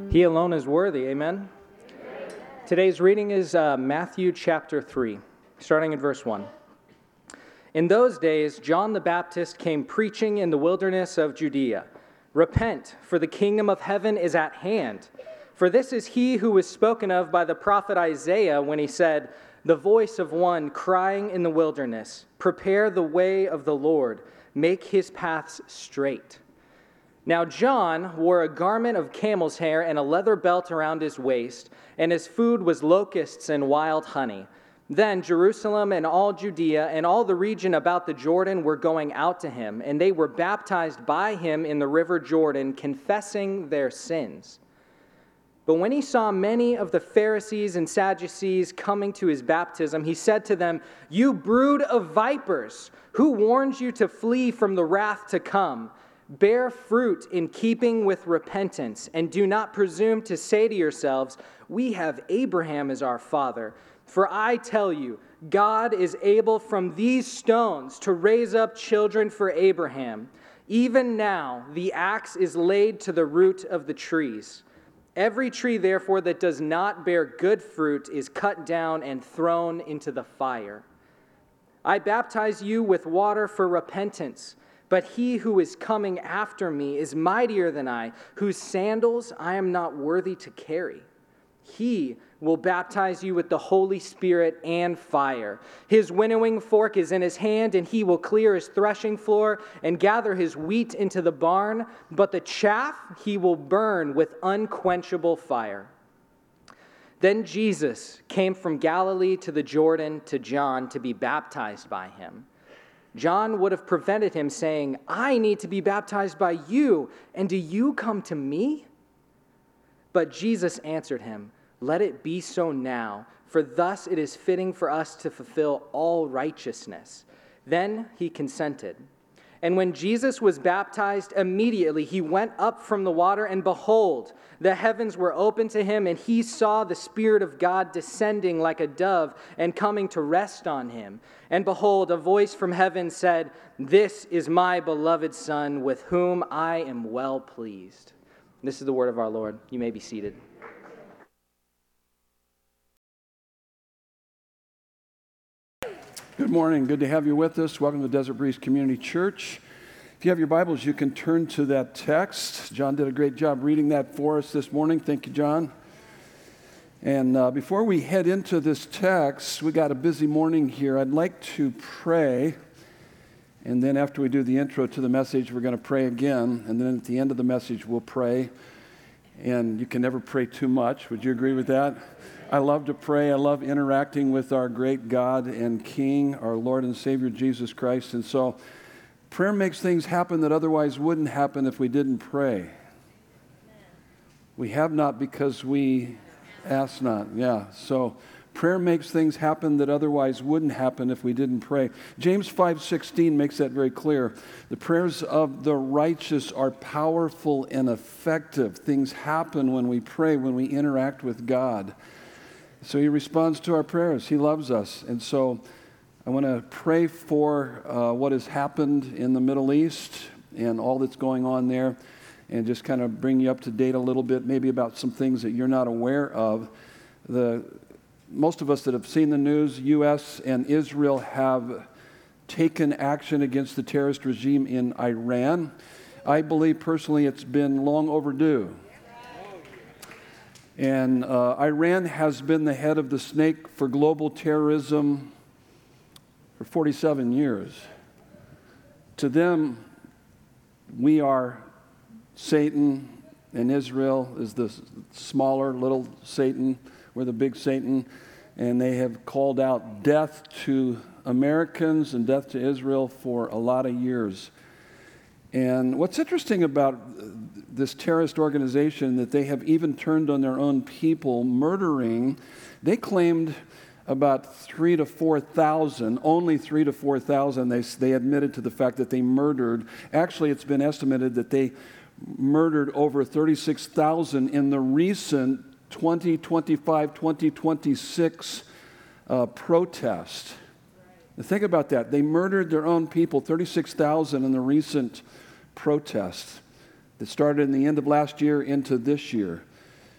He alone is worthy, amen? Today's reading is Matthew chapter 3, starting in verse 1. In those days, John the Baptist came preaching in the wilderness of Judea. Repent, for the kingdom of heaven is at hand. For this is he who was spoken of by the prophet Isaiah when he said, "The voice of one crying in the wilderness, prepare the way of the Lord, make his paths straight." Now John wore a garment of camel's hair and a leather belt around his waist, and his food was locusts and wild honey. Then Jerusalem and all Judea and all the region about the Jordan were going out to him, and they were baptized by him in the river Jordan, confessing their sins. But when he saw many of the Pharisees and Sadducees coming to his baptism, he said to them, "You brood of vipers, who warned you to flee from the wrath to come? Bear fruit in keeping with repentance, and do not presume to say to yourselves, 'We have Abraham as our father.' For I tell you, God is able from these stones to raise up children for Abraham. Even now the axe is laid to the root of the trees. Every tree, therefore, that does not bear good fruit is cut down and thrown into the fire. I baptize you with water for repentance, but he who is coming after me is mightier than I, whose sandals I am not worthy to carry. He will baptize you with the Holy Spirit and fire. His winnowing fork is in his hand, and he will clear his threshing floor and gather his wheat into the barn, but the chaff he will burn with unquenchable fire." Then Jesus came from Galilee to the Jordan to John to be baptized by him. John would have prevented him, saying, "I need to be baptized by you, and do you come to me?" But Jesus answered him, "Let it be so now, for thus it is fitting for us to fulfill all righteousness." Then he consented. And when Jesus was baptized, immediately he went up from the water, and behold, the heavens were opened to him, and he saw the Spirit of God descending like a dove and coming to rest on him. And behold, a voice from heaven said, "This is my beloved Son, with whom I am well pleased." This is the word of our Lord. You may be seated. Good morning. Good to have you with us. Welcome to Desert Breeze Community Church. If you have your Bibles, you can turn to that text. John did a great job reading that for us this morning. Thank you, John. And before we head into this text, we got a busy morning here. I'd like to pray. And then after we do the intro to the message, we're going to pray again. And then at the end of the message, we'll pray. And you can never pray too much. Would you agree with that? I love to pray. I love interacting with our great God and King, our Lord and Savior, Jesus Christ. And so prayer makes things happen that otherwise wouldn't happen if we didn't pray. We have not because we ask not. Yeah, so prayer makes things happen that otherwise wouldn't happen if we didn't pray. James 5:16 makes that very clear. The prayers of the righteous are powerful and effective. Things happen when we pray, when we interact with God. So he responds to our prayers. He loves us. And so I want to pray for what has happened in the Middle East and all that's going on there, and just kind of bring you up to date a little bit, maybe about some things that you're not aware of. Most of us that have seen the news, U.S. and Israel have taken action against the terrorist regime in Iran. I believe personally it's been long overdue. And Iran has been the head of the snake for global terrorism for 47 years. To them, we are Satan, and Israel is the smaller little Satan. We're the big Satan. And they have called out death to Americans and death to Israel for a lot of years. And what's interesting about this terrorist organization, that they have even turned on their own people, murdering, they claimed about 3,000 to 4,000, only 3,000 to 4,000, they admitted to the fact that they murdered. Actually, it's been estimated that they murdered over 36,000 in the recent 2025, 2026 protest. Now think about that. They murdered their own people, 36,000 in the recent protest that started in the end of last year into this year.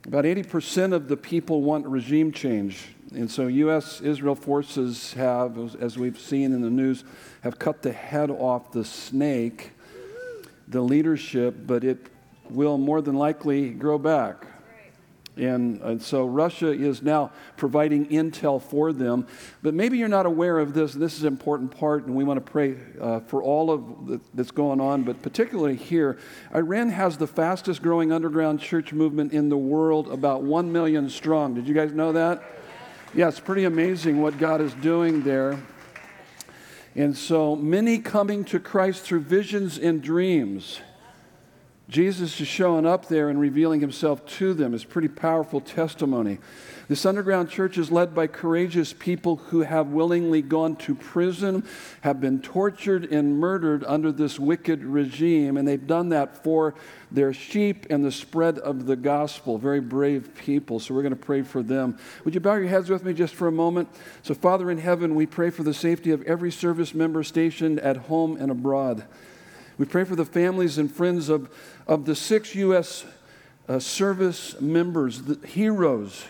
About 80% of the people want regime change. And so U.S.-Israel forces have, as we've seen in the news, have cut the head off the snake, the leadership, but it will more than likely grow back. And so Russia is now providing intel for them. But maybe you're not aware of this. This is an important part, and we want to pray for all of that's going on, but particularly here. Iran has the fastest growing underground church movement in the world, about 1 million strong. Did you guys know that? Yeah, it's pretty amazing what God is doing there. And so many coming to Christ through visions and dreams. Jesus is showing up there and revealing himself to them. It's pretty powerful testimony. This underground church is led by courageous people who have willingly gone to prison, have been tortured and murdered under this wicked regime, and they've done that for their sheep and the spread of the gospel. Very brave people, so we're going to pray for them. Would you bow your heads with me just for a moment? So, Father in heaven, we pray for the safety of every service member stationed at home and abroad. We pray for the families and friends of the 6 U.S. service members, the heroes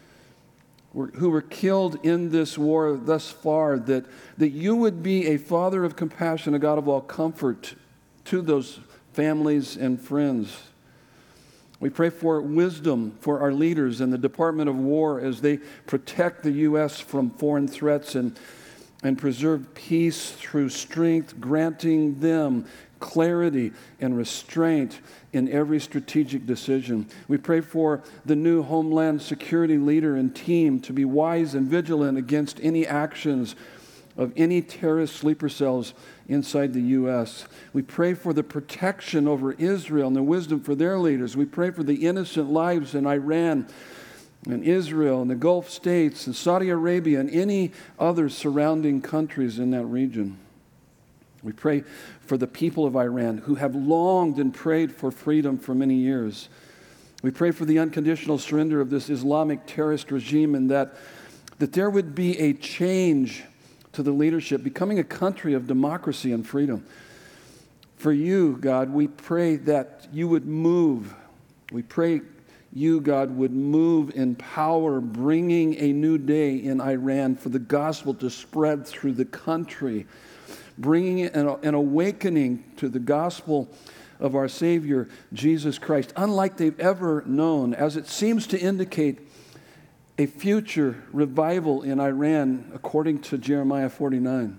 who were killed in this war thus far, that you would be a Father of compassion, a God of all comfort to those families and friends. We pray for wisdom for our leaders in the Department of War as they protect the U.S. from foreign threats and preserve peace through strength, granting them clarity and restraint in every strategic decision. We pray for the new Homeland Security leader and team to be wise and vigilant against any actions of any terrorist sleeper cells inside the U.S. We pray for the protection over Israel and the wisdom for their leaders. We pray for the innocent lives in Iran and Israel and the Gulf states and Saudi Arabia and any other surrounding countries in that region. We pray for the people of Iran who have longed and prayed for freedom for many years. We pray for the unconditional surrender of this Islamic terrorist regime, and that there would be a change to the leadership, becoming a country of democracy and freedom. For you, God, we pray that you would move. We pray you, God, would move in power, bringing a new day in Iran for the gospel to spread through the country, bringing an awakening to the gospel of our Savior, Jesus Christ, unlike they've ever known, as it seems to indicate a future revival in Iran, according to Jeremiah 49.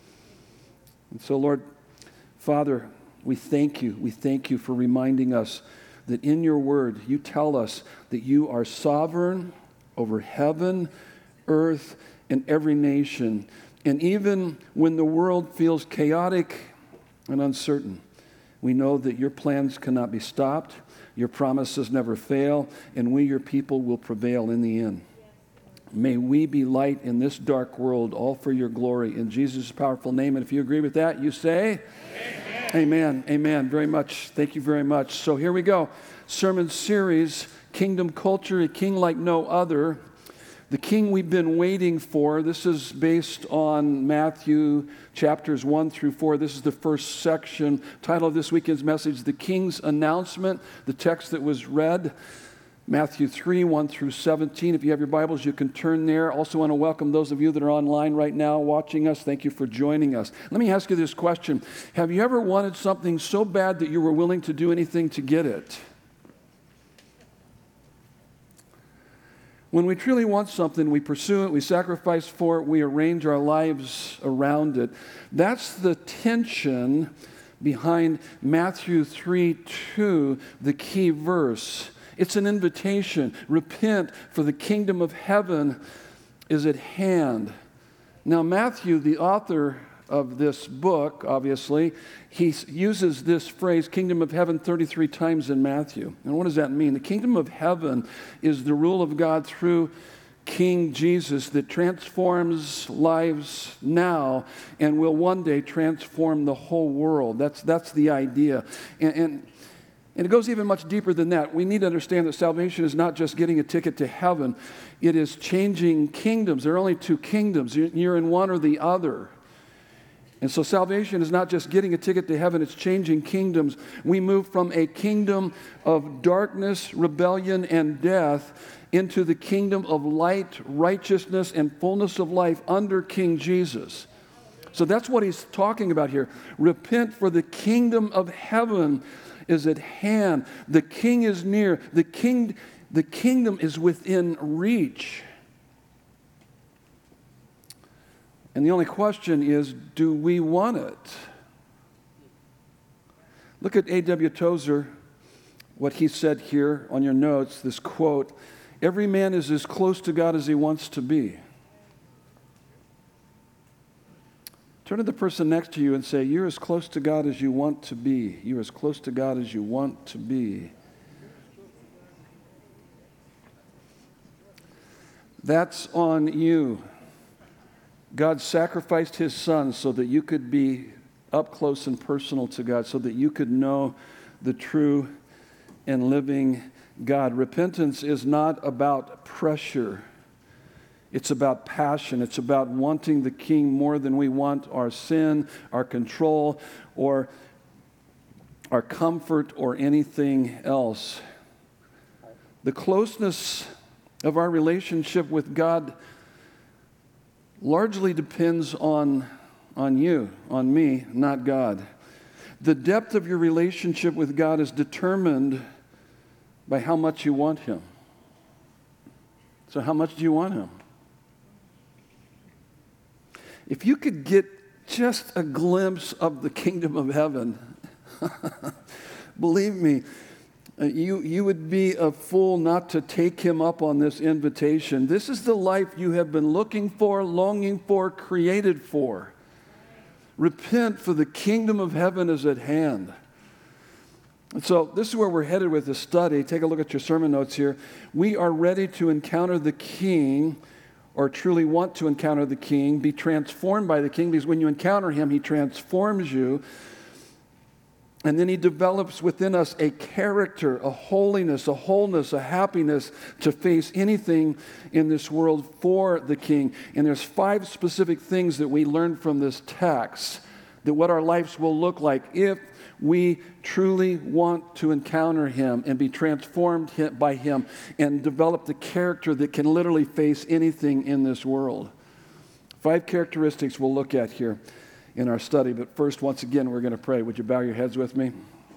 And so, Lord, Father, we thank you. We thank you for reminding us that in your word, you tell us that you are sovereign over heaven, earth, and every nation. And even when the world feels chaotic and uncertain, we know that your plans cannot be stopped, your promises never fail, and we, your people, will prevail in the end. May we be light in this dark world, all for your glory. In Jesus' powerful name. And if you agree with that, you say, Amen. Amen. Amen. Very much. Thank you very much. So here we go. Sermon series, Kingdom Culture, a King Like No Other. The King we've been waiting for. This is based on Matthew chapters 1 through 4. This is the first section. Title of this weekend's message, The King's Announcement. The text that was read, Matthew 3, 1 through 17. If you have your Bibles, you can turn there. Also want to welcome those of you that are online right now watching us. Thank you for joining us. Let me ask you this question. Have you ever wanted something so bad that you were willing to do anything to get it? When we truly want something, we pursue it, we sacrifice for it, we arrange our lives around it. That's the tension behind Matthew 3:2, the key verse. It's an invitation. Repent, for the kingdom of heaven is at hand. Now, Matthew, the author of this book, obviously, he uses this phrase, kingdom of heaven, 33 times in Matthew. And what does that mean? The kingdom of heaven is the rule of God through King Jesus that transforms lives now and will one day transform the whole world. That's the idea. And it goes even much deeper than that. We need to understand that salvation is not just getting a ticket to heaven. It is changing kingdoms. There are only two kingdoms. You're in one or the other. And so salvation is not just getting a ticket to heaven, it's changing kingdoms. We move from a kingdom of darkness, rebellion, and death into the kingdom of light, righteousness, and fullness of life under King Jesus. So that's what he's talking about here. Repent, for the kingdom of heaven is at hand. The king is near. The kingdom is within reach. And the only question is, do we want it? Look at A.W. Tozer, what he said here on your notes, this quote, "Every man is as close to God as he wants to be." Turn to the person next to you and say, "You're as close to God as you want to be. You're as close to God as you want to be." That's on you. God sacrificed his son so that you could be up close and personal to God, so that you could know the true and living God. Repentance is not about pressure. It's about passion. It's about wanting the king more than we want our sin, our control, or our comfort, or anything else. The closeness of our relationship with God largely depends on you, on me, not God. The depth of your relationship with God is determined by how much you want him. So how much do you want him? If you could get just a glimpse of the kingdom of heaven, believe me, you would be a fool not to take him up on this invitation. This is the life you have been looking for, longing for, created for. Repent, for the kingdom of heaven is at hand. And so this is where we're headed with this study. Take a look at your sermon notes here. We are ready to encounter the King, or truly want to encounter the King, be transformed by the King, because when you encounter him, he transforms you. And then he develops within us a character, a holiness, a wholeness, a happiness to face anything in this world for the King. And there's 5 specific things that we learn from this text, that what our lives will look like if we truly want to encounter him and be transformed by him and develop the character that can literally face anything in this world. 5 characteristics we'll look at here in our study. But first, once again, we're going to pray. Would you bow your heads with me?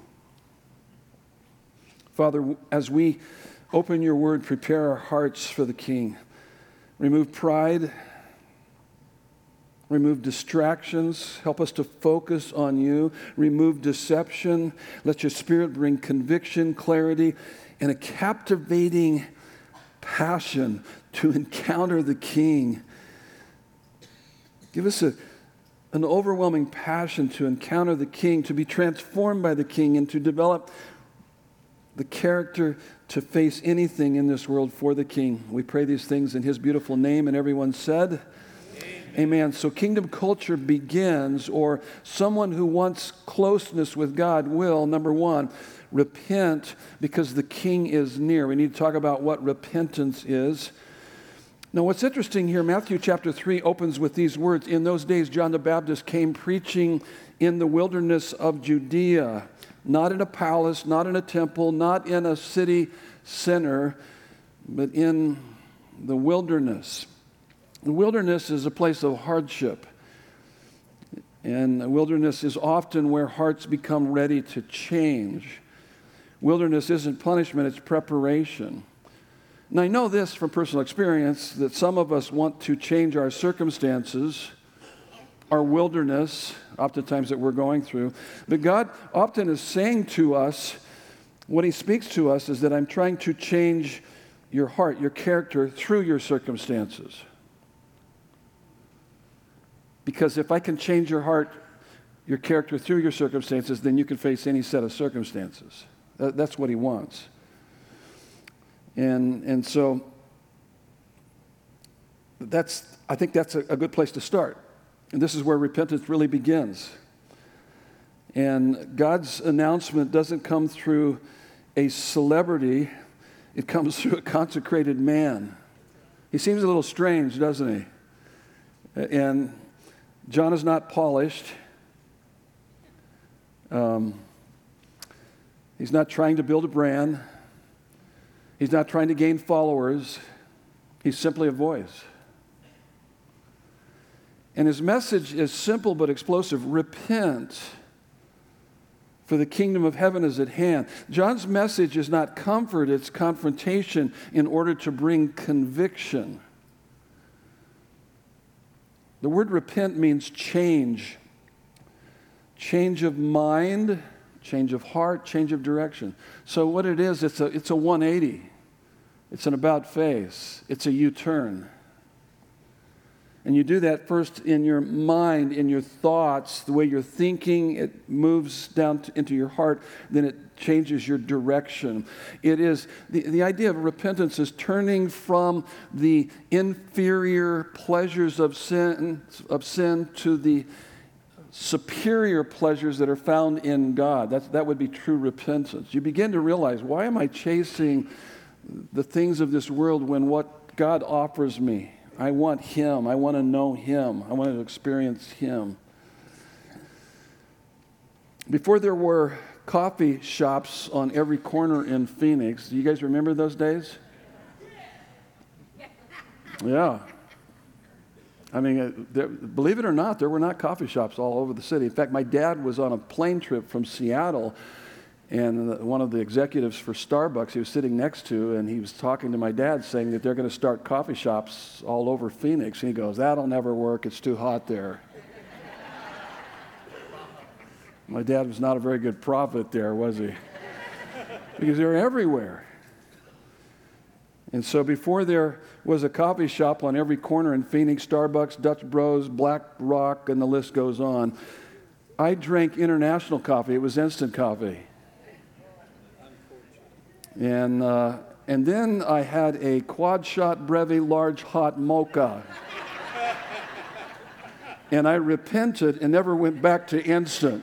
Father, as we open your word, prepare our hearts for the King. Remove pride. Remove distractions. Help us to focus on you. Remove deception. Let your Spirit bring conviction, clarity, and a captivating passion to encounter the King. Give us an overwhelming passion to encounter the King, to be transformed by the King, and to develop the character to face anything in this world for the King. We pray these things in his beautiful name, and everyone said, Amen. So kingdom culture begins, or someone who wants closeness with God will, number 1, repent because the King is near. We need to talk about what repentance is. Now, what's interesting here, Matthew chapter 3 opens with these words. In those days, John the Baptist came preaching in the wilderness of Judea, not in a palace, not in a temple, not in a city center, but in the wilderness. The wilderness is a place of hardship. And the wilderness is often where hearts become ready to change. Wilderness isn't punishment, it's preparation. And I know this from personal experience, that some of us want to change our circumstances, our wilderness, oftentimes that we're going through. But God often is saying to us, what he speaks to us is that I'm trying to change your heart, your character through your circumstances. Because if I can change your heart, your character through your circumstances, then you can face any set of circumstances. That's what he wants. And so I think that's a good place to start. And this is where repentance really begins. And God's announcement doesn't come through a celebrity. It comes through a consecrated man. He seems a little strange, doesn't he? And John is not polished. He's not trying to build a brand. He's not trying to gain followers. He's simply a voice. And his message is simple but explosive. Repent, for the kingdom of heaven is at hand. John's message is not comfort, it's confrontation in order to bring conviction. The word repent means change. Change of mind, change of heart, change of direction. So what it is, it's a 180. It's an about face. It's a U-turn. And you do that first in your mind, in your thoughts, the way you're thinking, it moves down into your heart, then it changes your direction. It is, the idea of repentance is turning from the inferior pleasures of sin to the superior pleasures that are found in God. That would be true repentance. You begin to realize, why am I chasing the things of this world when what God offers me? I want Him. I want to know Him. I want to experience Him. Before there were coffee shops on every corner in Phoenix, do you guys remember those days? Yeah. I mean, believe it or not, there were not coffee shops all over the city. In fact, my dad was on a plane trip from Seattle, and one of the executives for Starbucks he was sitting next to, and he was talking to my dad saying that they're going to start coffee shops all over Phoenix. And he goes, "That'll never work. It's too hot there." My dad was not a very good prophet there, was he? Because they're everywhere. And so before there was a coffee shop on every corner in Phoenix, Starbucks, Dutch Bros, Black Rock, and the list goes on, I drank international coffee. It was instant coffee. And then I had a quad shot Brevi large hot mocha. And I repented and never went back to instant.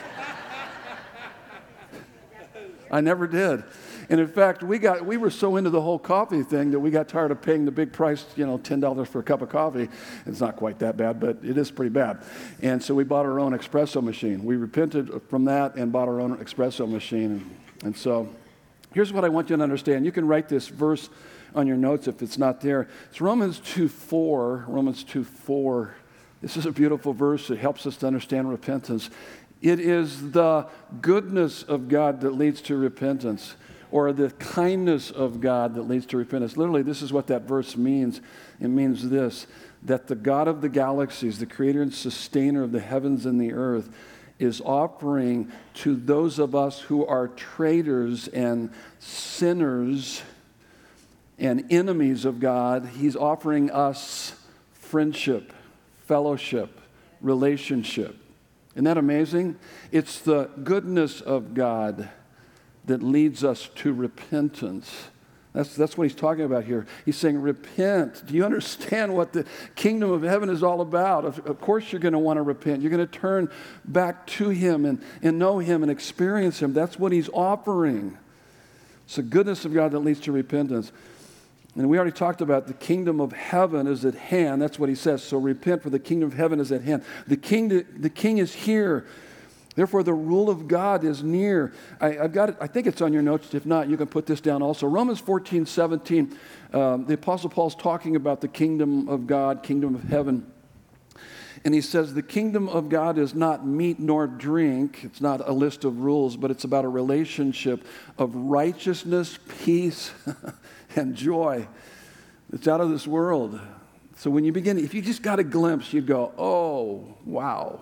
I never did. And in fact, we were so into the whole coffee thing that we got tired of paying the big price, $10 for a cup of coffee. It's not quite that bad, but it is pretty bad. And so we bought our own espresso machine. We repented from that and bought our own espresso machine. And so here's what I want you to understand. You can write this verse on your notes if it's not there. It's Romans 2:4. Romans 2:4. This is a beautiful verse. It helps us to understand repentance. It is the goodness of God that leads to repentance, or the kindness of God that leads to repentance. Literally, this is what that verse means. It means this, that the God of the galaxies, the creator and sustainer of the heavens and the earth, is offering to those of us who are traitors and sinners and enemies of God, He's offering us friendship, fellowship, relationship. Isn't that amazing? It's the goodness of God that leads us to repentance. That's what he's talking about here. He's saying, repent. Do you understand what the kingdom of heaven is all about? Of course you're going to want to repent. You're going to turn back to Him and know Him and experience Him. That's what He's offering. It's the goodness of God that leads to repentance. And we already talked about the kingdom of heaven is at hand. That's what he says. So repent, for the kingdom of heaven is at hand. The king is here. Therefore, the rule of God is near. I've got it. I think it's on your notes. If not, you can put this down also. Romans 14:17. The Apostle Paul's talking about the kingdom of God, kingdom of heaven. And he says the kingdom of God is not meat nor drink. It's not a list of rules, but it's about a relationship of righteousness, peace, and joy. It's out of this world. So when you begin, if you just got a glimpse, you'd go, oh, wow.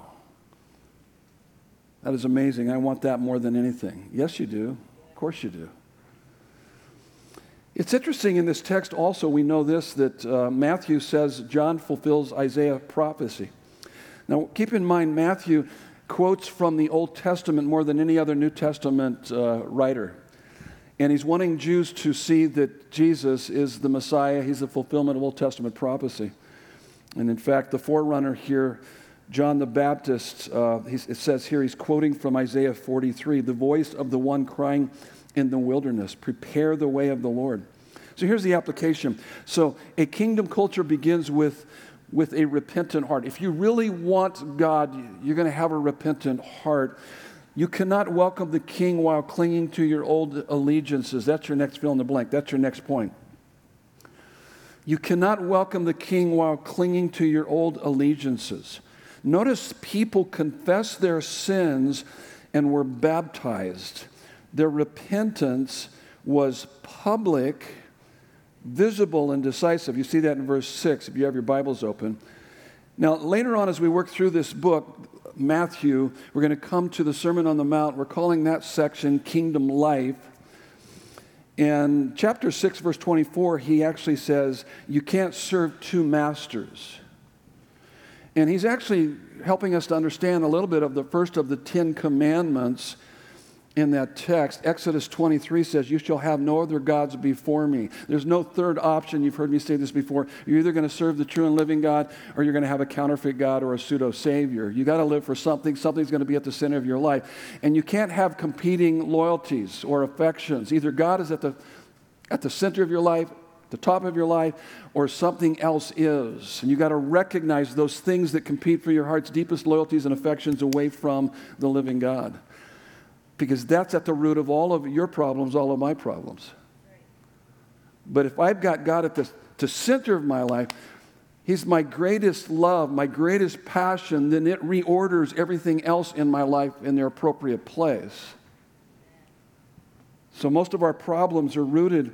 That is amazing. I want that more than anything. Yes, you do. Of course you do. It's interesting in this text also, we know this, that Matthew says John fulfills Isaiah prophecy. Now, keep in mind, Matthew quotes from the Old Testament more than any other New Testament writer. And he's wanting Jews to see that Jesus is the Messiah. He's the fulfillment of Old Testament prophecy. And in fact, the forerunner here, John the Baptist, it says here, he's quoting from Isaiah 43, the voice of the one crying in the wilderness, prepare the way of the Lord. So here's the application. So a kingdom culture begins with with a repentant heart. If you really want God, you're going to have a repentant heart. You cannot welcome the King while clinging to your old allegiances. That's your next fill in the blank. That's your next point. You cannot welcome the King while clinging to your old allegiances. Notice people confessed their sins and were baptized. Their repentance was public, visible, and decisive. You see that in verse 6 if you have your Bibles open. Now, later on as we work through this book, Matthew, we're going to come to the Sermon on the Mount. We're calling that section Kingdom Life. And chapter 6, verse 24, he actually says, you can't serve two masters. And he's actually helping us to understand a little bit of the first of the 10 commandments in that text. Exodus 23 says, you shall have no other gods before me. There's no third option. You've heard me say this before. You're either going to serve the true and living God, or you're going to have a counterfeit God or a pseudo-savior. You got to live for something. Something's going to be at the center of your life. And you can't have competing loyalties or affections. Either God is at the center of your life, the top of your life, or something else is. And you got to recognize those things that compete for your heart's deepest loyalties and affections away from the living God. Because that's at the root of all of your problems, all of my problems. But if I've got God at the center of my life, He's my greatest love, my greatest passion, then it reorders everything else in my life in their appropriate place. So most of our problems are rooted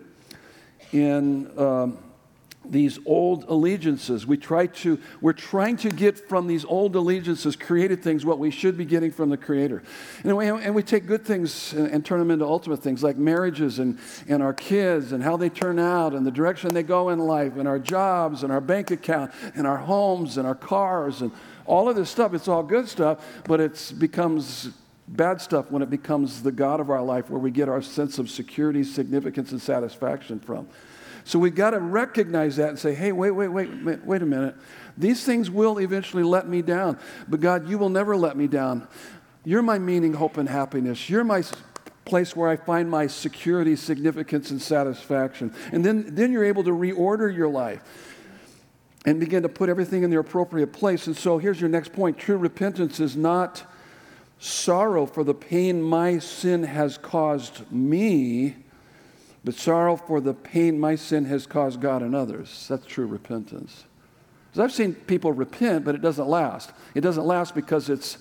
in these old allegiances. We're trying to get from these old allegiances, created things, what we should be getting from the Creator. And we take good things and turn them into ultimate things, like marriages and our kids and how they turn out and the direction they go in life and our jobs and our bank account and our homes and our cars and all of this stuff. It's all good stuff, but it becomes bad stuff when it becomes the God of our life, where we get our sense of security, significance, and satisfaction from. So we've got to recognize that and say, hey, wait a minute. These things will eventually let me down. But God, you will never let me down. You're my meaning, hope, and happiness. You're my place where I find my security, significance, and satisfaction. And then you're able to reorder your life and begin to put everything in their appropriate place. And so here's your next point. True repentance is not sorrow for the pain my sin has caused me, but sorrow for the pain my sin has caused God and others. That's true repentance. Because I've seen people repent, but it doesn't last. It doesn't last because it's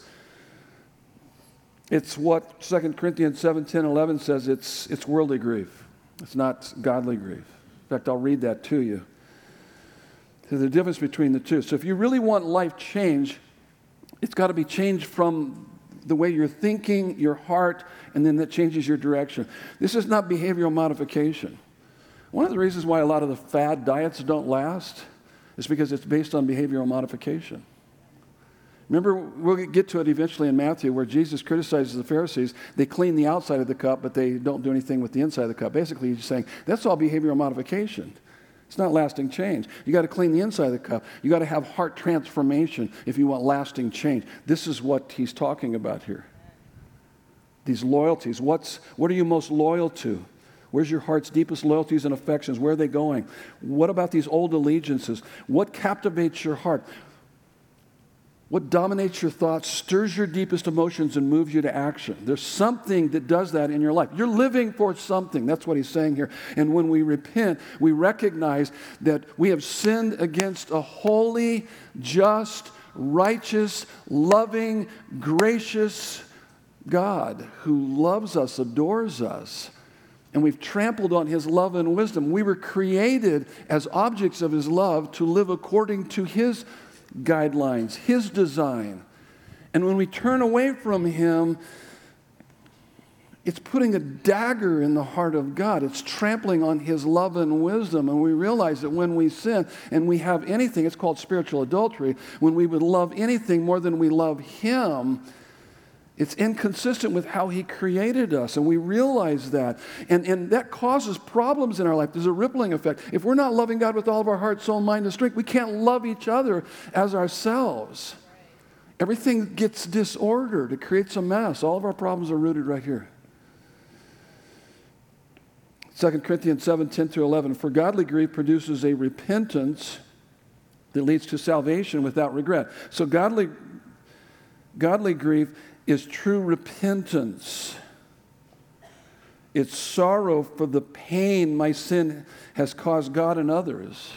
what 2 Corinthians 7:10-11 says. It's worldly grief. It's not godly grief. In fact, I'll read that to you. There's a difference between the two. So if you really want life change, it's got to be changed from the way you're thinking, your heart, and then that changes your direction. This is not behavioral modification. One of the reasons why a lot of the fad diets don't last is because it's based on behavioral modification. Remember, we'll get to it eventually in Matthew, where Jesus criticizes the Pharisees. They clean the outside of the cup, but they don't do anything with the inside of the cup. Basically, he's saying, that's all behavioral modification. It's not lasting change. You got to clean the inside of the cup. You got to have heart transformation if you want lasting change. This is what he's talking about here. These loyalties. What are you most loyal to? Where's your heart's deepest loyalties and affections? Where are they going? What about these old allegiances? What captivates your heart? What dominates your thoughts, stirs your deepest emotions, and moves you to action? There's something that does that in your life. You're living for something. That's what he's saying here. And when we repent, we recognize that we have sinned against a holy, just, righteous, loving, gracious God who loves us, adores us. And we've trampled on his love and wisdom. We were created as objects of his love to live according to his guidelines, his design. And when we turn away from him, it's putting a dagger in the heart of God. It's trampling on his love and wisdom. And we realize that when we sin and we have anything, it's called spiritual adultery, when we would love anything more than we love him, it's inconsistent with how he created us, and we realize that. And that causes problems in our life. There's a rippling effect. If we're not loving God with all of our heart, soul, mind, and strength, we can't love each other as ourselves. Everything gets disordered. It creates a mess. All of our problems are rooted right here. 2 Corinthians 7:10-11, for godly grief produces a repentance that leads to salvation without regret. So godly grief is true repentance. It's sorrow for the pain my sin has caused God and others.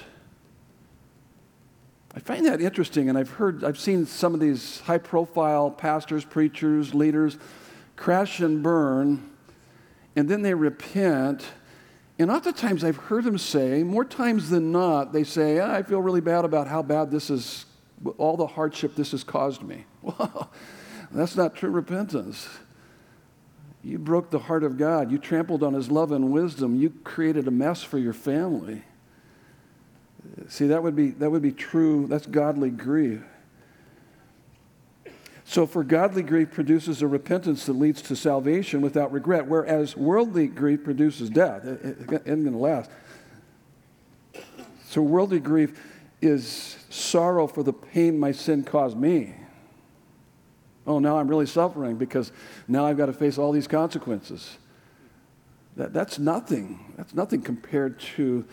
I find that interesting, and I've seen some of these high-profile pastors, preachers, leaders crash and burn, and then they repent. And oftentimes I've heard them say, more times than not, they say, I feel really bad about how bad this is, all the hardship this has caused me. Well, that's not true repentance. You broke the heart of God. You trampled on His love and wisdom. You created a mess for your family. See, that would be true. That's godly grief. So for godly grief produces a repentance that leads to salvation without regret, whereas worldly grief produces death. It isn't going to last. So worldly grief is sorrow for the pain my sin caused me. Oh, now I'm really suffering because now I've got to face all these consequences. That's nothing. That's nothing compared to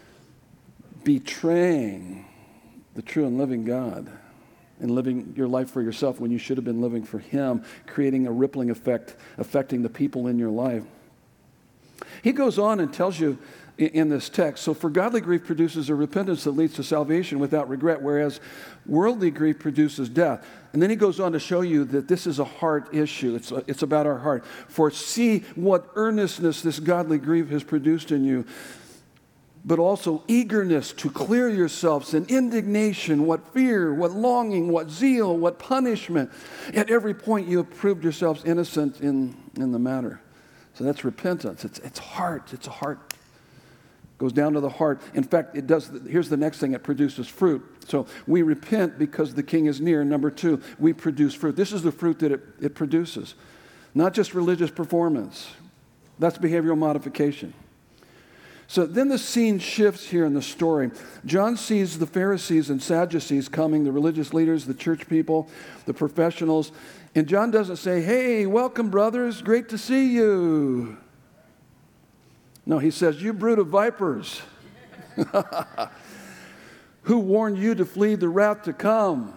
betraying the true and living God and living your life for yourself when you should have been living for Him, creating a rippling effect, affecting the people in your life. He goes on and tells you in this text, so for godly grief produces a repentance that leads to salvation without regret, whereas worldly grief produces death. And then he goes on to show you that this is a heart issue. It's about our heart. For see what earnestness this godly grief has produced in you, but also eagerness to clear yourselves, and indignation, what fear, what longing, what zeal, what punishment. At every point you have proved yourselves innocent in the matter. So that's repentance. It's heart. It's a heart. Goes down to the heart. In fact, it does. Here's the next thing. It produces fruit. So we repent because the King is near. Number two, we produce fruit. This is the fruit that it produces. Not just religious performance. That's behavioral modification. So then the scene shifts here in the story. John sees the Pharisees and Sadducees coming, the religious leaders, the church people, the professionals. And John doesn't say, hey, welcome, brothers. Great to see you. No, he says, you brood of vipers. Who warned you to flee the wrath to come?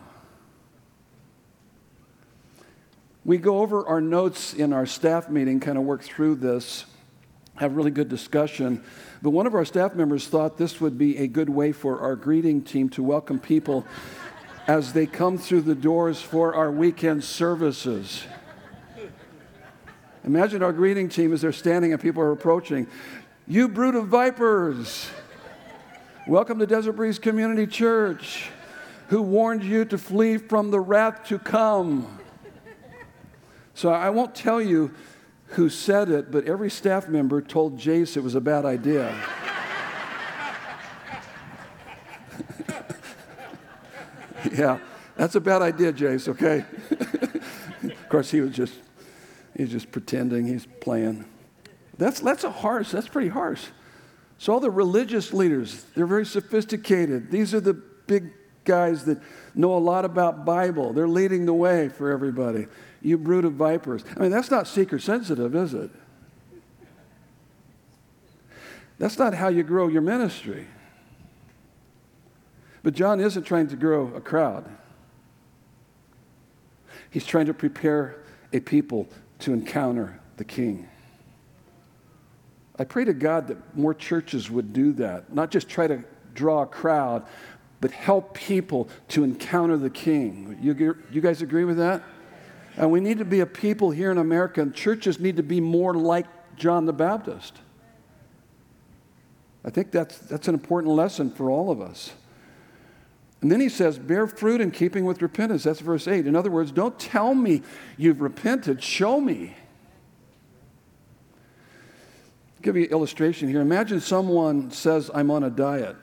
We go over our notes in our staff meeting, kind of work through this, have really good discussion. But one of our staff members thought this would be a good way for our greeting team to welcome people as they come through the doors for our weekend services. Imagine our greeting team as they're standing and people are approaching. You brood of vipers, welcome to Desert Breeze Community Church. Who warned you to flee from the wrath to come? So I won't tell you who said it, but every staff member told Jace it was a bad idea. Yeah, that's a bad idea, Jace, okay? Of course, he's just pretending, he's playing. That's pretty harsh. So all the religious leaders, they're very sophisticated. These are the big guys that know a lot about Bible. They're leading the way for everybody. You brood of vipers. I mean, that's not seeker sensitive, is it? That's not how you grow your ministry. But John isn't trying to grow a crowd. He's trying to prepare a people to encounter the King. I pray to God that more churches would do that, not just try to draw a crowd, but help people to encounter the King. You guys agree with that? And we need to be a people here in America, and churches need to be more like John the Baptist. I think that's an important lesson for all of us. And then he says, bear fruit in keeping with repentance. That's verse 8. In other words, don't tell me you've repented. Show me. I'll give you an illustration here. Imagine someone says, I'm on a diet.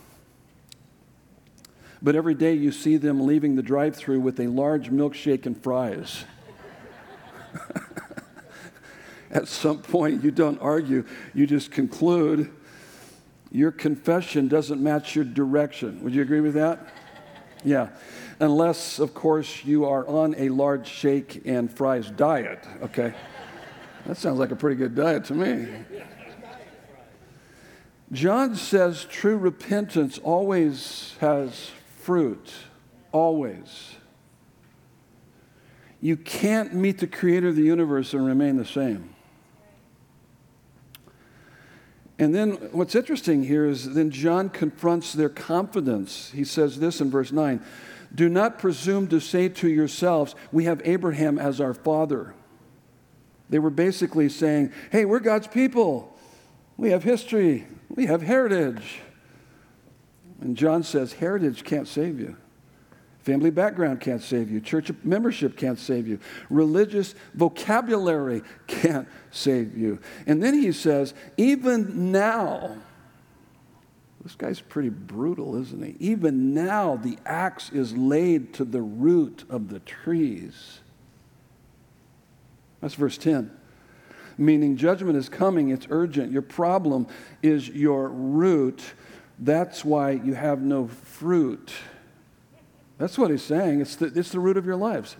But every day you see them leaving the drive-thru with a large milkshake and fries. At some point, you don't argue. You just conclude your confession doesn't match your direction. Would you agree with that? Yeah. Unless, of course, you are on a large shake and fries diet, okay? That sounds like a pretty good diet to me. John says true repentance always has fruit, always. You can't meet the creator of the universe and remain the same. And then what's interesting here is then John confronts their confidence. He says this in verse 9, "Do not presume to say to yourselves, 'We have Abraham as our father.'" They were basically saying, hey, we're God's people. We have history. We have heritage. And John says, heritage can't save you. Family background can't save you. Church membership can't save you. Religious vocabulary can't save you. And then he says, even now, this guy's pretty brutal, isn't he? Even now, the axe is laid to the root of the trees. That's verse 10. Meaning judgment is coming, it's urgent. Your problem is your root. That's why you have no fruit. That's what he's saying. It's the root of your lives.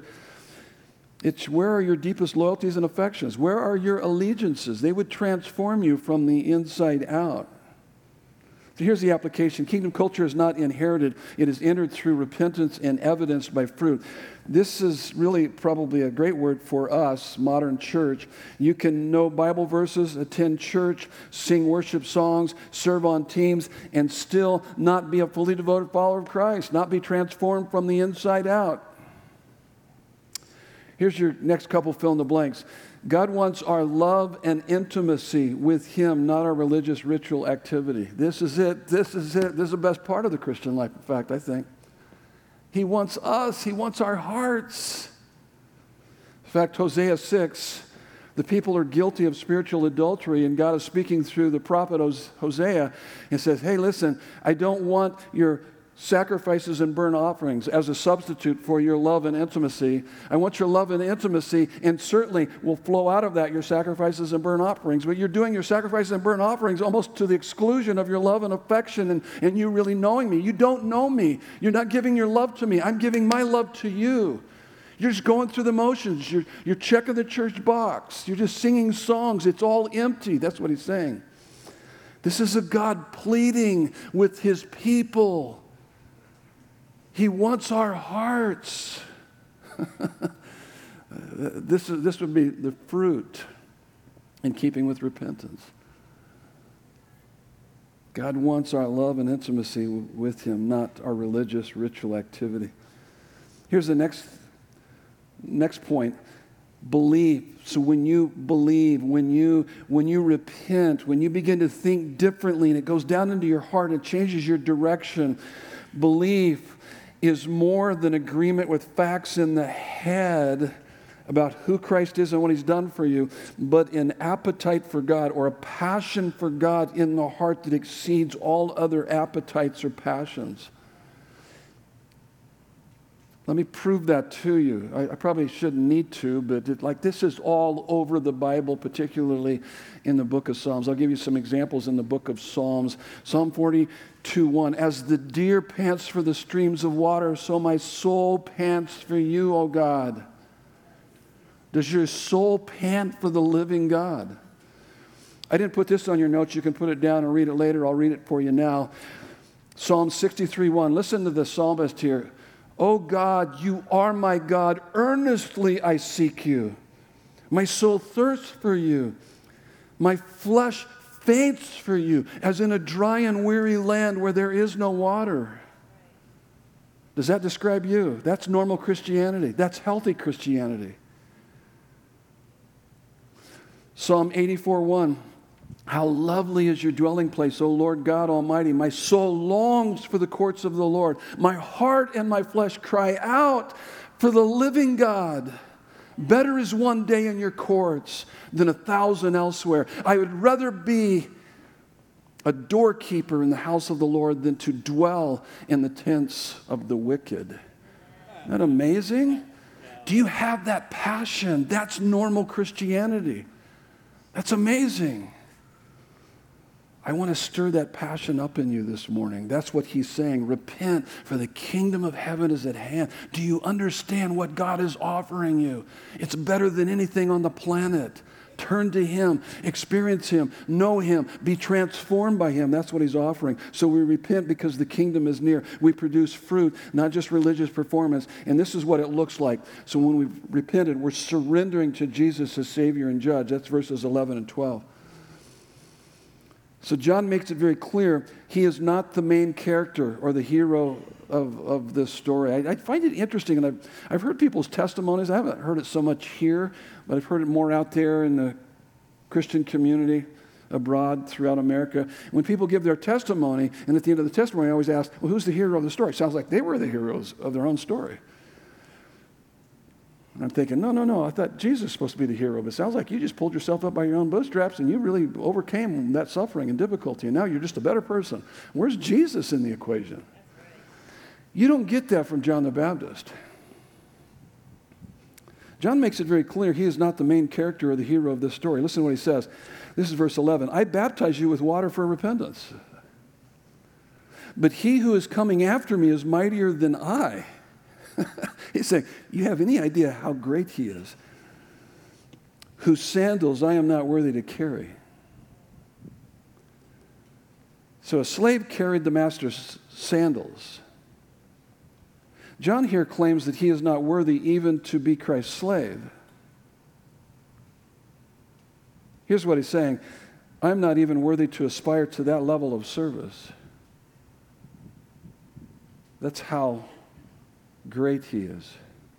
It's where are your deepest loyalties and affections? Where are your allegiances? They would transform you from the inside out. So here's the application. Kingdom culture is not inherited. It is entered through repentance and evidenced by fruit. This is really probably a great word for us, modern church. You can know Bible verses, attend church, sing worship songs, serve on teams, and still not be a fully devoted follower of Christ, not be transformed from the inside out. Here's your next couple fill in the blanks. God wants our love and intimacy with Him, not our religious ritual activity. This is it. This is it. This is the best part of the Christian life, in fact, I think. He wants us. He wants our hearts. In fact, Hosea 6, the people are guilty of spiritual adultery, and God is speaking through the prophet Hosea and says, hey, listen, I don't want your sacrifices and burnt offerings as a substitute for your love and intimacy. I want your love and intimacy, and certainly will flow out of that your sacrifices and burnt offerings. But you're doing your sacrifices and burnt offerings almost to the exclusion of your love and affection and you really knowing me. You don't know me. You're not giving your love to me. I'm giving my love to you. You're just going through the motions. You're checking the church box. You're just singing songs. It's all empty. That's what he's saying. This is a God pleading with His people. He wants our hearts. This would be the fruit in keeping with repentance. God wants our love and intimacy with Him, not our religious ritual activity. Here's the next point. Believe. So when you believe, when you repent, when you begin to think differently and it goes down into your heart and changes your direction, belief is more than agreement with facts in the head about who Christ is and what He's done for you, but an appetite for God or a passion for God in the heart that exceeds all other appetites or passions. Let me prove that to you. I probably shouldn't need to, but this is all over the Bible, particularly in the book of Psalms. I'll give you some examples in the book of Psalms. Psalm 42:1, as the deer pants for the streams of water, so my soul pants for you, O God. Does your soul pant for the living God? I didn't put this on your notes. You can put it down and read it later. I'll read it for you now. Psalm 63:1. Listen to the psalmist here. O God, you are my God. Earnestly I seek you. My soul thirsts for you. My flesh faints for you, as in a dry and weary land where there is no water. Does that describe you? That's normal Christianity. That's healthy Christianity. Psalm 84:1. How lovely is your dwelling place, O Lord God Almighty. My soul longs for the courts of the Lord. My heart and my flesh cry out for the living God. Better is one day in your courts than 1,000 elsewhere. I would rather be a doorkeeper in the house of the Lord than to dwell in the tents of the wicked. Isn't that amazing? Do you have that passion? That's normal Christianity. That's amazing. I want to stir that passion up in you this morning. That's what he's saying. Repent, for the kingdom of heaven is at hand. Do you understand what God is offering you? It's better than anything on the planet. Turn to Him, experience Him, know Him, be transformed by Him. That's what He's offering. So we repent because the kingdom is near. We produce fruit, not just religious performance. And this is what it looks like. So when we've repented, we're surrendering to Jesus as Savior and Judge. That's verses 11 and 12. So John makes it very clear he is not the main character or the hero of this story. I find it interesting, and I've heard people's testimonies. I haven't heard it so much here, but I've heard it more out there in the Christian community abroad throughout America. When people give their testimony, and at the end of the testimony, I always ask, well, who's the hero of the story? It sounds like they were the heroes of their own story. And I'm thinking, no, I thought Jesus was supposed to be the hero, but it sounds like you just pulled yourself up by your own bootstraps and you really overcame that suffering and difficulty, and now you're just a better person. Where's Jesus in the equation? You don't get that from John the Baptist. John makes it very clear he is not the main character or the hero of this story. Listen to what he says. This is verse 11. I baptize you with water for repentance, but he who is coming after me is mightier than I. He's saying, you have any idea how great he is, whose sandals I am not worthy to carry. So a slave carried the master's sandals. John here claims that he is not worthy even to be Christ's slave. Here's what he's saying. I'm not even worthy to aspire to that level of service. That's how great he is.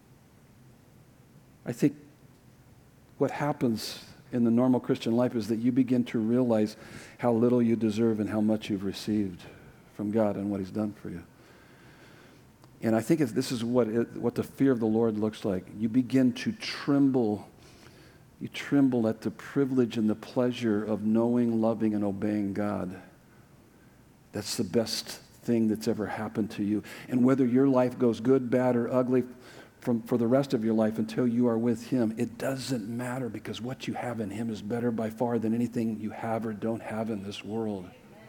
I think what happens in the normal Christian life is that you begin to realize how little you deserve and how much you've received from God and what He's done for you. And I think this is what the fear of the Lord looks like. You begin to tremble. You tremble at the privilege and the pleasure of knowing, loving, and obeying God. That's the best thing that's ever happened to you. And whether your life goes good, bad, or ugly for the rest of your life until you are with Him, it doesn't matter, because what you have in Him is better by far than anything you have or don't have in this world.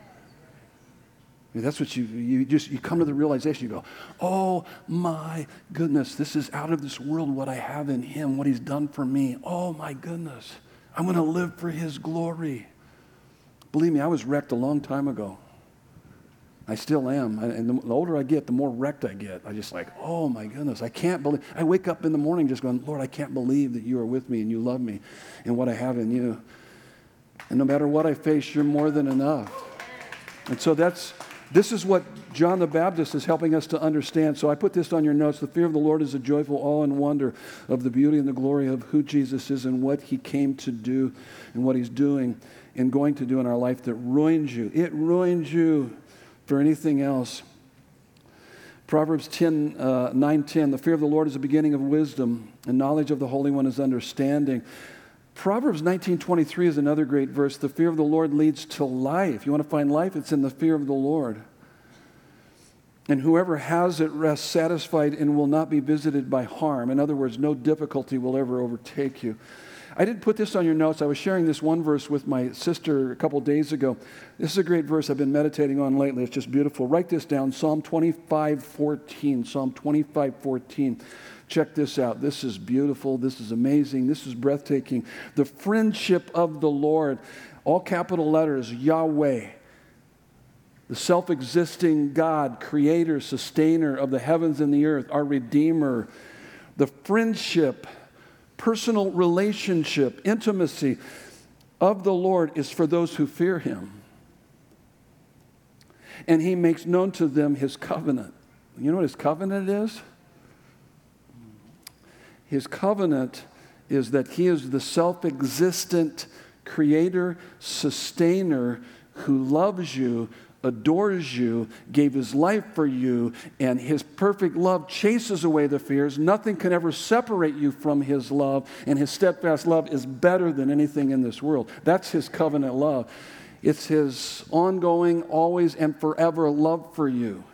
I mean, that's what you come to the realization. You go, oh my goodness, this is out of this world what I have in Him, what He's done for me. Oh my goodness, I'm going to live for His glory. Believe me, I was wrecked a long time ago. I still am. And the older I get, the more wrecked I get. I just like, oh my goodness, I can't believe. I wake up in the morning just going, Lord, I can't believe that you are with me and you love me and what I have in you. And no matter what I face, you're more than enough. And so this is what John the Baptist is helping us to understand. So I put this on your notes. The fear of the Lord is a joyful awe and wonder of the beauty and the glory of who Jesus is and what He came to do and what He's doing and going to do in our life that ruins you. It ruins you for anything else. Proverbs 9:10, the fear of the Lord is the beginning of wisdom, and knowledge of the Holy One is understanding. Proverbs 19:23 is another great verse. The fear of the Lord leads to life. You want to find life? It's in the fear of the Lord. And whoever has it rests satisfied and will not be visited by harm. In other words, no difficulty will ever overtake you. I didn't put this on your notes. I was sharing this one verse with my sister a couple days ago. This is a great verse I've been meditating on lately. It's just beautiful. Write this down, Psalm 25:14. Psalm 25:14. Check this out. This is beautiful. This is amazing. This is breathtaking. The friendship of the Lord, all capital letters, Yahweh, the self-existing God, creator, sustainer of the heavens and the earth, our Redeemer. The friendship, personal relationship, intimacy of the Lord is for those who fear Him. And He makes known to them His covenant. You know what His covenant is? His covenant is that He is the self-existent creator, sustainer who loves you, adores you, gave His life for you, and His perfect love chases away the fears. Nothing can ever separate you from His love, and His steadfast love is better than anything in this world. That's His covenant love. It's His ongoing, always and forever love for you.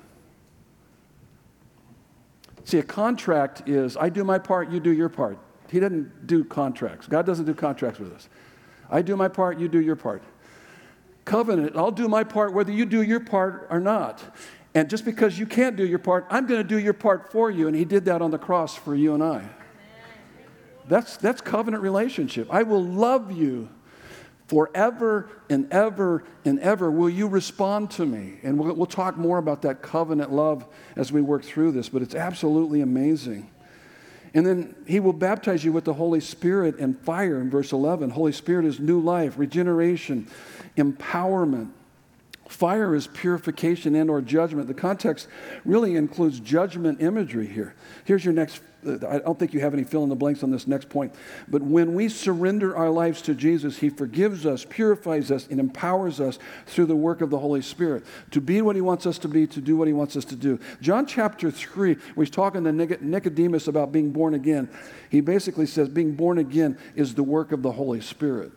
See, a contract is, I do my part, you do your part. He doesn't do contracts. God doesn't do contracts with us. I do my part, you do your part. Covenant, I'll do my part whether you do your part or not. And just because you can't do your part, I'm going to do your part for you. And He did that on the cross for you and I. That's covenant relationship. I will love you forever and ever and ever. Will you respond to me? And we'll talk more about that covenant love as we work through this, but it's absolutely amazing. And then he will baptize you with the Holy Spirit and fire in verse 11. Holy Spirit is new life, regeneration, empowerment. Fire is purification and or judgment. The context really includes judgment imagery here. Here's your next, I don't think you have any fill in the blanks on this next point, but when we surrender our lives to Jesus, he forgives us, purifies us, and empowers us through the work of the Holy Spirit to be what he wants us to be, to do what he wants us to do. John chapter 3, where he's talking to Nicodemus about being born again, he basically says being born again is the work of the Holy Spirit.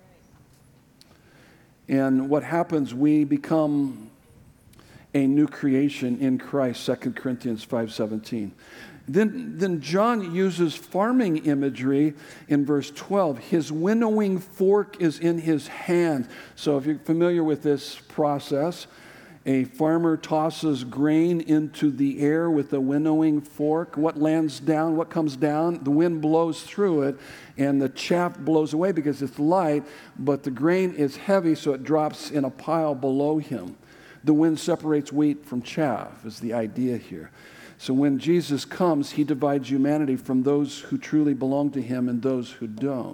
And what happens, we become a new creation in Christ, 2 Corinthians 5:17. Then John uses farming imagery in verse 12. His winnowing fork is in his hand. So if you're familiar with this process, a farmer tosses grain into the air with a winnowing fork. What lands down? What comes down? The wind blows through it, and the chaff blows away because it's light, but the grain is heavy, so it drops in a pile below him. The wind separates wheat from chaff, is the idea here. So when Jesus comes, he divides humanity from those who truly belong to him and those who don't.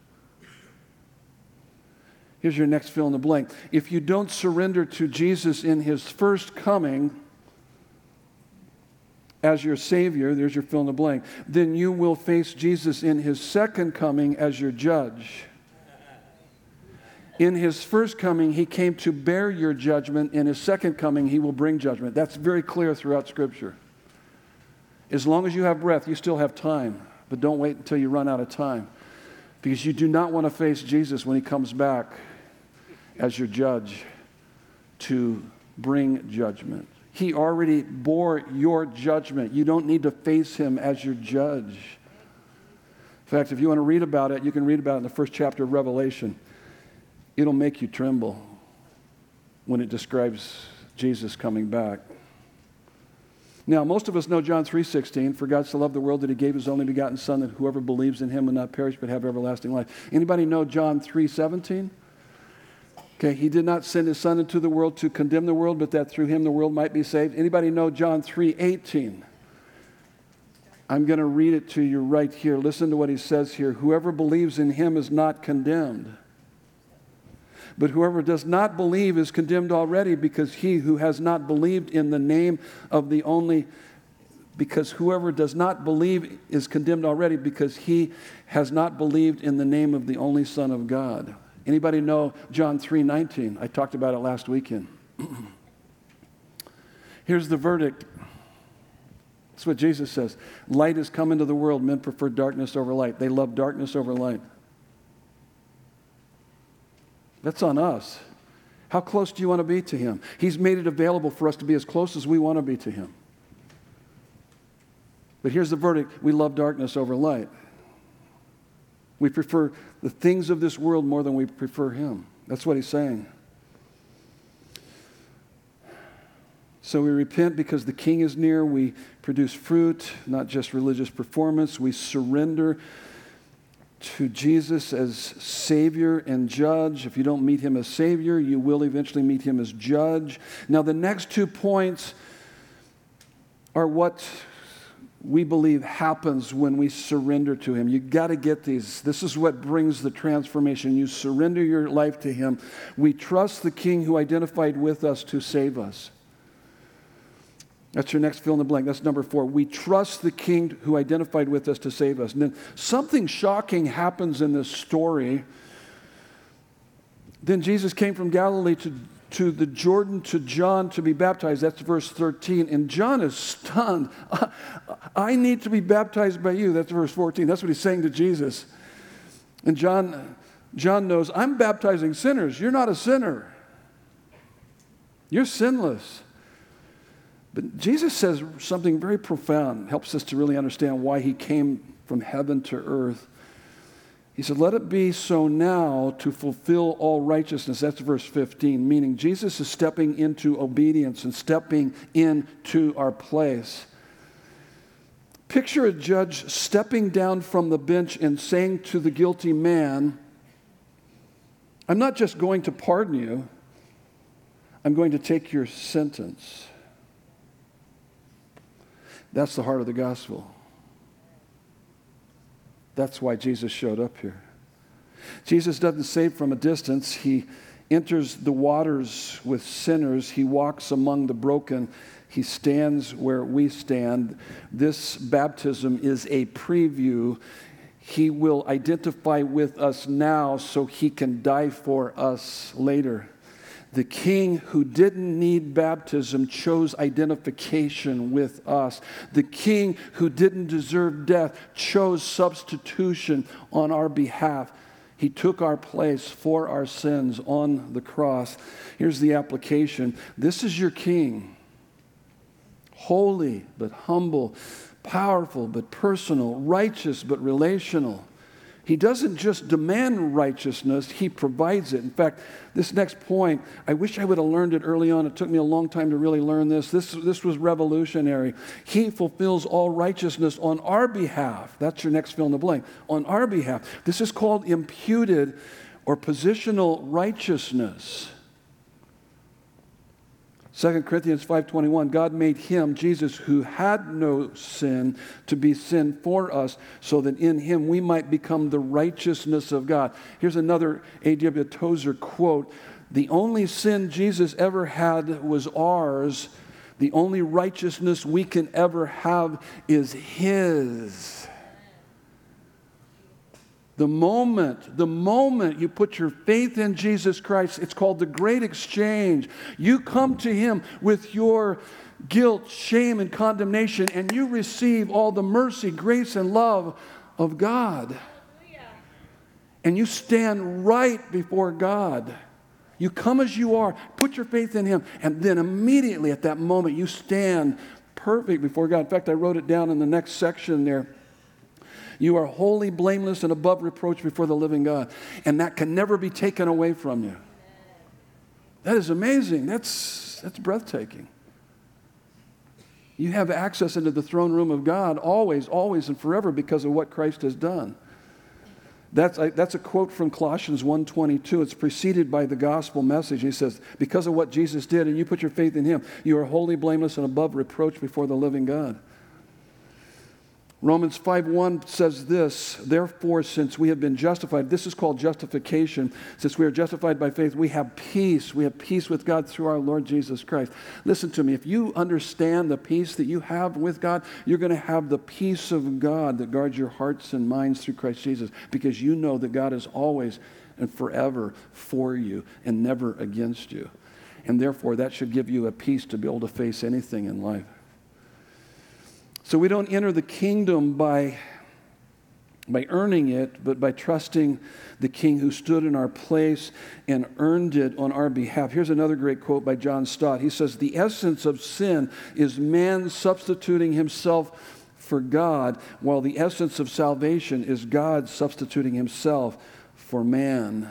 Here's your next fill in the blank. If you don't surrender to Jesus in his first coming as your Savior, there's your fill in the blank, then you will face Jesus in his second coming as your judge. In his first coming, he came to bear your judgment. In his second coming, he will bring judgment. That's very clear throughout Scripture. As long as you have breath, you still have time. But don't wait until you run out of time. Because you do not want to face Jesus when he comes back as your judge to bring judgment. He already bore your judgment. You don't need to face him as your judge. In fact, if you want to read about it, you can read about it in the first chapter of Revelation. It'll make you tremble when it describes Jesus coming back. Now, most of us know John 3:16, for God so loved the world that he gave his only begotten Son, that whoever believes in him will not perish but have everlasting life. Anybody know John 3:17? Okay, he did not send his Son into the world to condemn the world, but that through him the world might be saved. Anybody know John 3:18? I'm going to read it to you right here. Listen to what he says here. Whoever believes in him is not condemned. But whoever does not believe is condemned already, because he who has not believed in the name of the only, because whoever does not believe is condemned already, because he has not believed in the name of the only Son of God. Anybody know John 3:19? I talked about it last weekend. Here's the verdict. That's what Jesus says. Light has come into the world. Men prefer darkness over light. They love darkness over light. That's on us. How close do you want to be to him? He's made it available for us to be as close as we want to be to him. But here's the verdict. We love darkness over light. We prefer the things of this world more than we prefer him. That's what he's saying. So we repent because the King is near. We produce fruit, not just religious performance. We surrender to Jesus as Savior and Judge. If you don't meet him as Savior, you will eventually meet him as Judge. Now, the next 2 points are what we believe happens when we surrender to him. You got to get these. This is what brings the transformation. You surrender your life to him. We trust the King who identified with us to save us. That's your next fill in the blank. That's number 4. We trust the King who identified with us to save us. And then something shocking happens in this story. Then Jesus came from Galilee to the Jordan to John to be baptized. That's verse 13. And John is stunned. I need to be baptized by you. That's verse 14. That's what he's saying to Jesus. And John knows, I'm baptizing sinners. You're not a sinner. You're sinless. But Jesus says something very profound, helps us to really understand why he came from heaven to earth. He said, let it be so now to fulfill all righteousness. That's verse 15, meaning Jesus is stepping into obedience and stepping into our place. Picture a judge stepping down from the bench and saying to the guilty man, I'm not just going to pardon you, I'm going to take your sentence. That's the heart of the gospel. That's why Jesus showed up here. Jesus doesn't save from a distance. He enters the waters with sinners. He walks among the broken. He stands where we stand. This baptism is a preview. He will identify with us now so he can die for us later. The king who didn't need baptism chose identification with us. The king who didn't deserve death chose substitution on our behalf. He took our place for our sins on the cross. Here's the application. This is your king. Holy but humble, powerful but personal, righteous but relational. He doesn't just demand righteousness, he provides it. In fact, this next point, I wish I would have learned it early on. It took me a long time to really learn this. This was revolutionary. He fulfills all righteousness on our behalf. That's your next fill in the blank. On our behalf. This is called imputed or positional righteousness. 2 Corinthians 5:21, God made him, Jesus, who had no sin, to be sin for us, so that in him we might become the righteousness of God. Here's another A.W. Tozer quote. The only sin Jesus ever had was ours. The only righteousness we can ever have is his. The moment you put your faith in Jesus Christ, it's called the great exchange. You come to him with your guilt, shame, and condemnation, and you receive all the mercy, grace, and love of God. And you stand right before God. You come as you are, put your faith in him, and then immediately at that moment you stand perfect before God. In fact, I wrote it down in the next section there. You are holy, blameless, and above reproach before the living God. And that can never be taken away from you. That is amazing. That's breathtaking. You have access into the throne room of God always, always, and forever because of what Christ has done. That's a quote from Colossians 1:22. It's preceded by the gospel message. He says, because of what Jesus did and you put your faith in him, you are holy, blameless, and above reproach before the living God. Romans 5:1 says this, therefore, since we have been justified, this is called justification. Since we are justified by faith, we have peace. We have peace with God through our Lord Jesus Christ. Listen to me. If you understand the peace that you have with God, you're going to have the peace of God that guards your hearts and minds through Christ Jesus, because you know that God is always and forever for you and never against you. And therefore, that should give you a peace to be able to face anything in life. So we don't enter the kingdom by earning it, but by trusting the King who stood in our place and earned it on our behalf. Here's another great quote by John Stott. He says, the essence of sin is man substituting himself for God, while the essence of salvation is God substituting himself for man.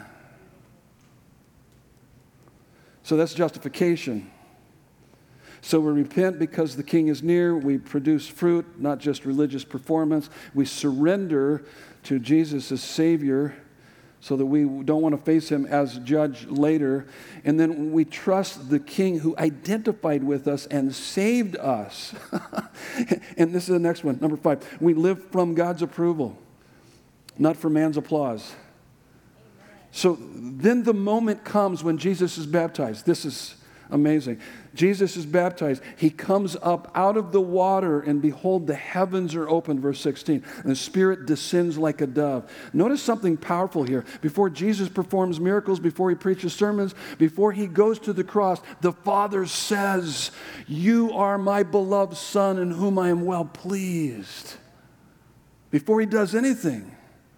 So that's justification. So we repent because the King is near. We produce fruit, not just religious performance. We surrender to Jesus as Savior so that we don't want to face him as judge later. And then we trust the King who identified with us and saved us. And this is the next one, number 5. We live from God's approval, not for man's applause. So then the moment comes when Jesus is baptized. This is amazing. Jesus is baptized. He comes up out of the water, and behold, the heavens are opened, verse 16. And the Spirit descends like a dove. Notice something powerful here. Before Jesus performs miracles, before he preaches sermons, before he goes to the cross, the Father says, you are my beloved Son in whom I am well pleased. Before he does anything.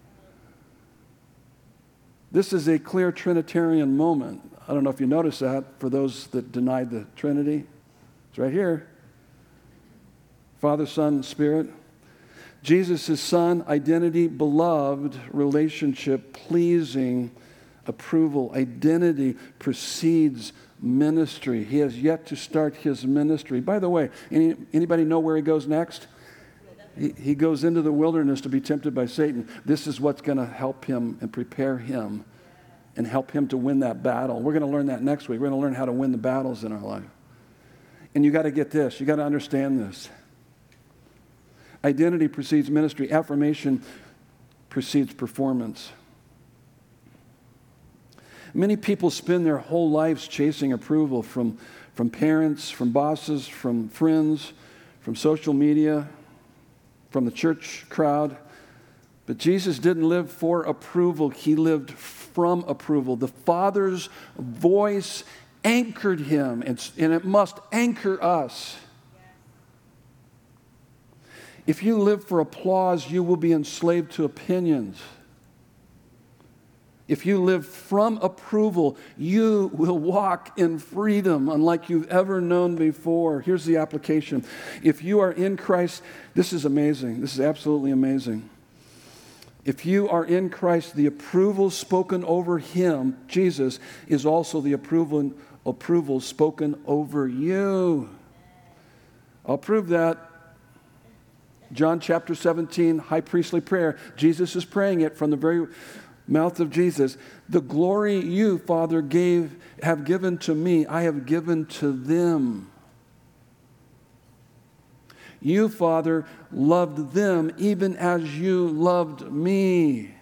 This is a clear Trinitarian moment. I don't know if you noticed that for those that denied the Trinity. It's right here. Father, Son, Spirit. Jesus is Son, identity, beloved, relationship, pleasing, approval. Identity precedes ministry. He has yet to start his ministry. By the way, anybody know where he goes next? He goes into the wilderness to be tempted by Satan. This is what's going to help him and prepare him and help him to win that battle. We're going to learn that next week. We're going to learn how to win the battles in our life. And you got to get this. You got to understand this. Identity precedes ministry. Affirmation precedes performance. Many people spend their whole lives chasing approval from parents, from bosses, from friends, from social media, from the church crowd. But Jesus didn't live for approval. He lived from approval. The Father's voice anchored him, and it must anchor us. If you live for applause, you will be enslaved to opinions. If you live from approval, you will walk in freedom unlike you've ever known before. Here's the application. If you are in Christ, this is amazing. This is absolutely amazing. If you are in Christ, the approval spoken over him, Jesus, is also the approval spoken over you. I'll prove that. John chapter 17, high priestly prayer. Jesus is praying it from the very mouth of Jesus. The glory you, Father, have given to me, I have given to them. You, Father, loved them even as you loved me.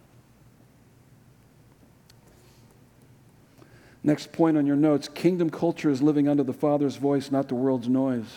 Next point on your notes, kingdom culture is living under the Father's voice, not the world's noise.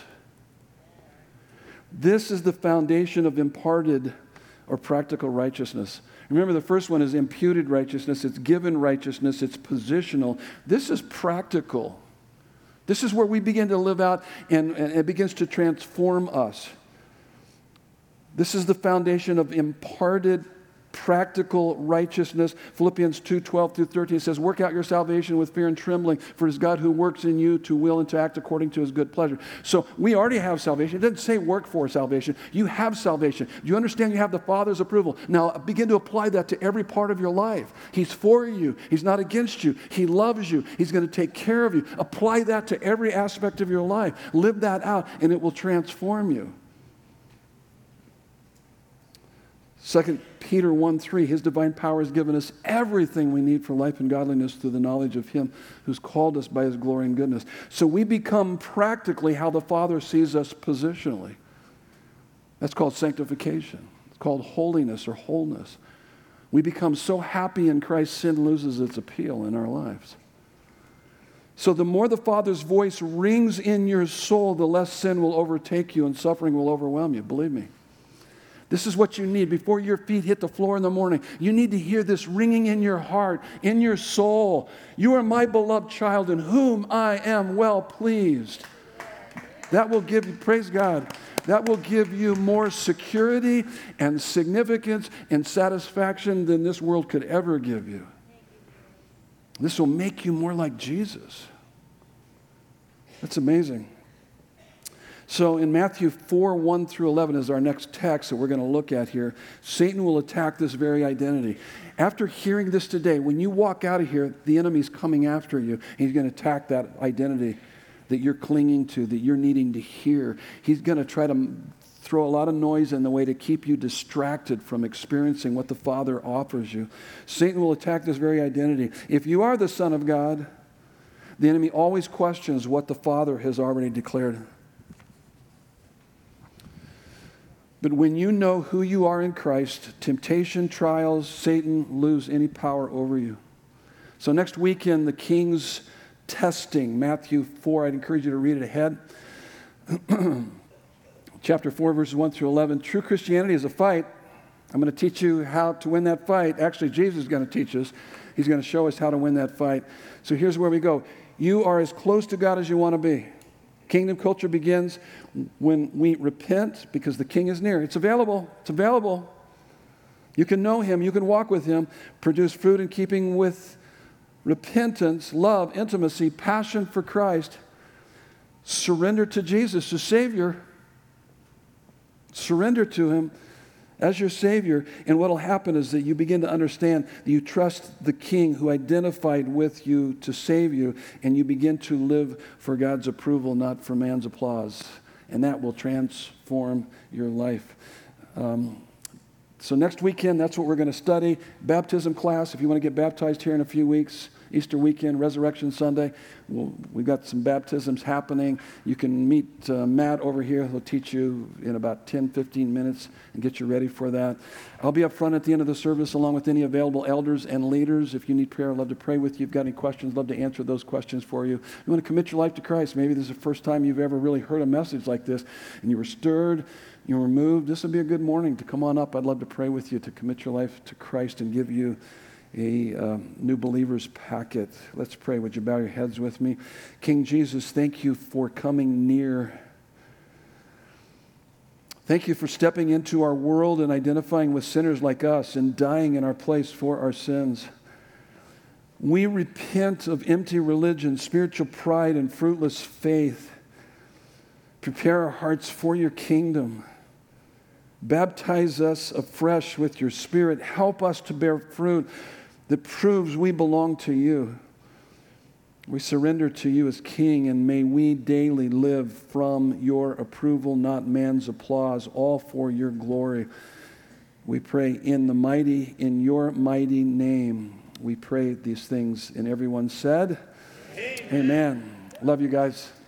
This is the foundation of imparted or practical righteousness. Remember, the first one is imputed righteousness. It's given righteousness. It's positional. This is practical. This is where we begin to live out, and it begins to transform us. This is the foundation of imparted practical righteousness. Philippians 2:12-13 says, work out your salvation with fear and trembling, for it is God who works in you to will and to act according to his good pleasure. So we already have salvation. It doesn't say work for salvation. You have salvation. Do you understand you have the Father's approval? Now begin to apply that to every part of your life. He's for you. He's not against you. He loves you. He's going to take care of you. Apply that to every aspect of your life. Live that out, and it will transform you. 2 Peter 1:3, his divine power has given us everything we need for life and godliness through the knowledge of him who's called us by his glory and goodness. So we become practically how the Father sees us positionally. That's called sanctification. It's called holiness or wholeness. We become so happy in Christ, sin loses its appeal in our lives. So the more the Father's voice rings in your soul, the less sin will overtake you and suffering will overwhelm you. Believe me. This is what you need before your feet hit the floor in the morning. You need to hear this ringing in your heart, in your soul. You are my beloved child in whom I am well pleased. That will give you, praise God, that will give you more security and significance and satisfaction than this world could ever give you. This will make you more like Jesus. That's amazing. So in Matthew 4:1-11 is our next text that we're going to look at here. Satan will attack this very identity. After hearing this today, when you walk out of here, the enemy's coming after you. He's going to attack that identity that you're clinging to, that you're needing to hear. He's going to try to throw a lot of noise in the way to keep you distracted from experiencing what the Father offers you. Satan will attack this very identity. If you are the Son of God, the enemy always questions what the Father has already declared. But when you know who you are in Christ, temptation, trials, Satan lose any power over you. So next weekend, the King's testing, Matthew 4, I'd encourage you to read it ahead. Chapter 4, verses 1-11. True Christianity is a fight. I'm going to teach you how to win that fight. Actually, Jesus is going to teach us. He's going to show us how to win that fight. So here's where we go. You are as close to God as you want to be. Kingdom culture begins when we repent because the King is near. It's available. It's available. You can know him. You can walk with him. Produce fruit in keeping with repentance, love, intimacy, passion for Christ. Surrender to Jesus, the Savior. Surrender to him as your Savior. And what will happen is that you begin to understand that you trust the King who identified with you to save you, and you begin to live for God's approval, not for man's applause. and that will transform your life. So next weekend, that's what we're going to study. Baptism class, if you want to get baptized here in a few weeks, Easter weekend, Resurrection Sunday, we've got some baptisms happening. You can meet Matt over here. He'll teach you in about 10, 15 minutes and get you ready for that. I'll be up front at the end of the service along with any available elders and leaders. If you need prayer, I'd love to pray with you. If you've got any questions, I'd love to answer those questions for you. You want to commit your life to Christ. Maybe this is the first time you've ever really heard a message like this and you were stirred, you were moved. This would be a good morning to come on up. I'd love to pray with you to commit your life to Christ and give you a new believer's packet. Let's pray. Would you bow your heads with me? King Jesus, thank you for coming near. Thank you for stepping into our world and identifying with sinners like us and dying in our place for our sins. We repent of empty religion, spiritual pride, and fruitless faith. Prepare our hearts for your kingdom. Baptize us afresh with your Spirit. Help us to bear fruit that proves we belong to you. We surrender to you as King, and may we daily live from your approval, not man's applause, all for your glory. We pray in your mighty name. We pray these things, and everyone said, Amen. Love you guys.